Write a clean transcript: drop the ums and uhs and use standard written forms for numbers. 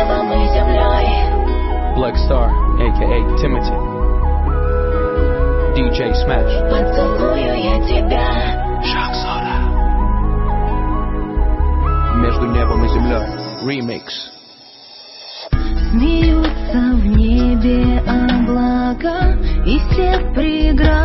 небом и землей. Black Star, a.k.a. Timothy. DJ Smash. Поцелую я тебя. Шахзода. Между небом и землей. Remix. Смеются в небе облака, и всех преград